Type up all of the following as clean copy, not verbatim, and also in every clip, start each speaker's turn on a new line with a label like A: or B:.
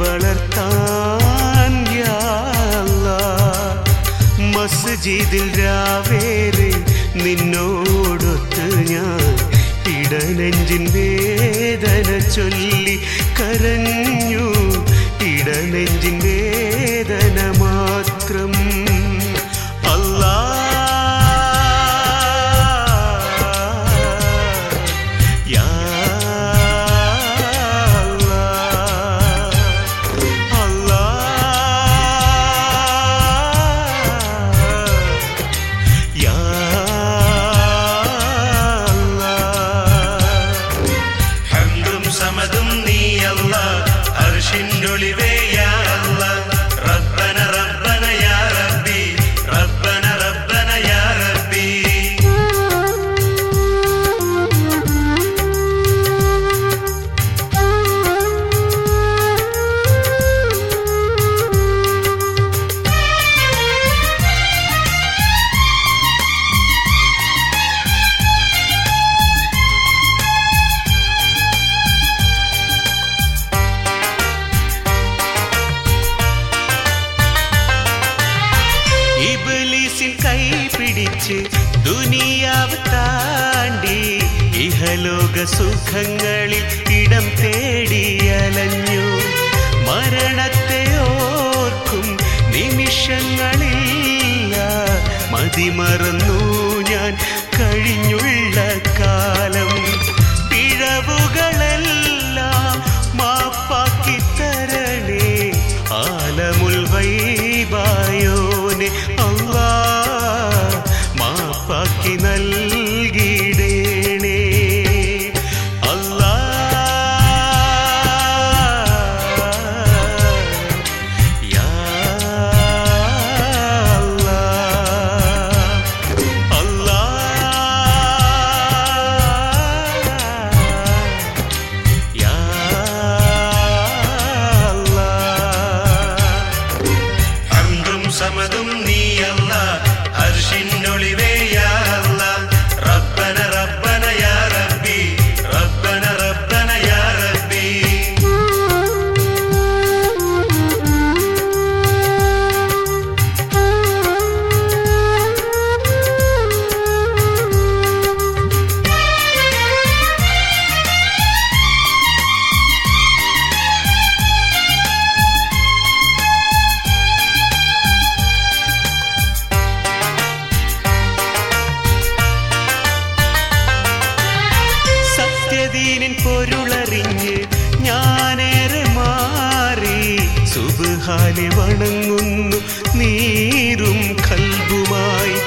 A: വളർത്താൻ യാ അല്ലാഹ്. മസ്ജിദിൽ രാവേറെ നിന്നോടൊത്ത് ഞാൻ ഇടനെഞ്ചിൻ വേദന ചൊല്ലി കരഞ്ഞു. ഇടനെഞ്ചിൻ വേദന മാത്രം. കൈ പിടിച്ച് ദുനിയാവ് താണ്ടി ഇഹലോക സുഖങ്ങളിൽ ഇടം തേടി അലഞ്ഞു. മരണത്തെ ഓർക്കും നിമിഷങ്ങളില്ല. മതിമറന്നു ഞാൻ കഴിഞ്ഞുള്ള കാലം. പിഴവുകളെല്ലാം മാപ്പാക്കി തരണേ ആലമുൽ ഗൈബായോനെ അല്ലാഹ്. മാപ്പാക്കി നൽകിടേണേ അല്ലാഹ്. യാ അല്ലാഹ് അല്ലാഹ്. യാ അല്ലാഹ്. ഹംദും സമദും നീ അല്ലാഹ്. അർശിനൊളിവേ യാ അല്ലാഹ്. റബ്ബന റബ്ബന യാ റബ്ബി. റബ്ബന റബ്ബന യാ റബ്ബി. സത്യദീനിൻ പൊരുളറിഞ്ഞ് ഞാനേറെ മാറി സുബ്ഹാനെ വണങ്ങുന്നു നീരും ഖൽബുമായി.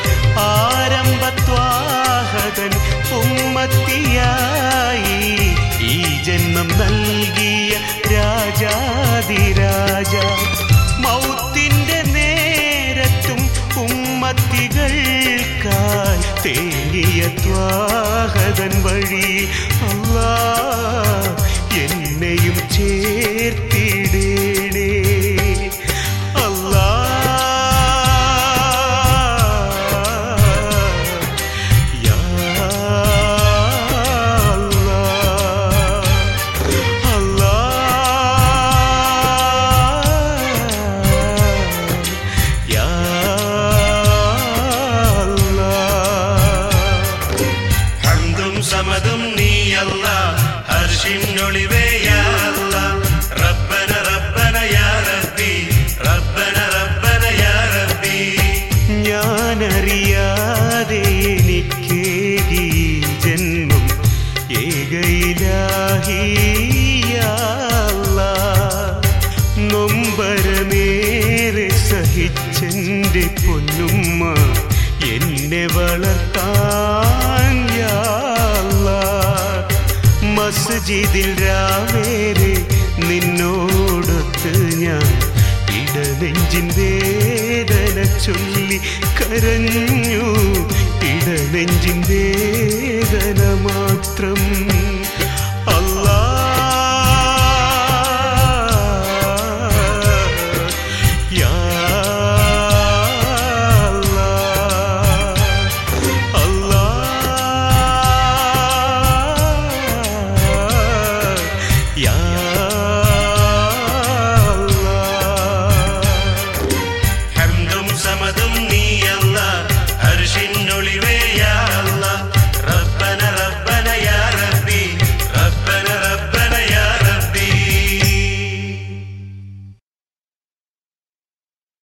A: ആരംഭത്വാഹകൻ ഉമ്മത്തിയായി ഈ ജന്മം നൽകിയ രാജാതിരാജ. മൗത്തിന്റെ നേരത്തും ഉമ്മത്തികൾക്കായി തേങ്ങിയ ത്വാഹകൻ വഴി അല്ലാഹ് എന്നെയും ചേർത്തിടേണേ അല്ലാഹ്. യാ അല്ലാഹ് അല്ലാഹ്. യാ അല്ലാഹ്. ഹംദും സമദും നീ അല്ലാഹ്. അർശിനൊളിവേ യാ അല്ലാഹ്. റബ്ബന റബ്ബന യാ റബ്ബി. റബ്ബന റബ്ബന യാ റബ്ബി. ഞാനറിയാതെ എനിക്കേകി ജന്മം ഏക ഇലാഹി യാ അല്ലാഹ്. നൊമ്പരമേറെ സഹിച്ചെന്റെ പൊന്നുമ്മ എന്നെ വളർത്താൻ യാ അല്ലാഹ്. മസ്ജിദിൽ രാവേറെ നിന്നോടൊത്ത് ഞാൻ ഇടനെഞ്ചിൻ വേദന ചൊല്ലി കരഞ്ഞു. ഇടനെഞ്ചിൻ വേദന മാത്രം.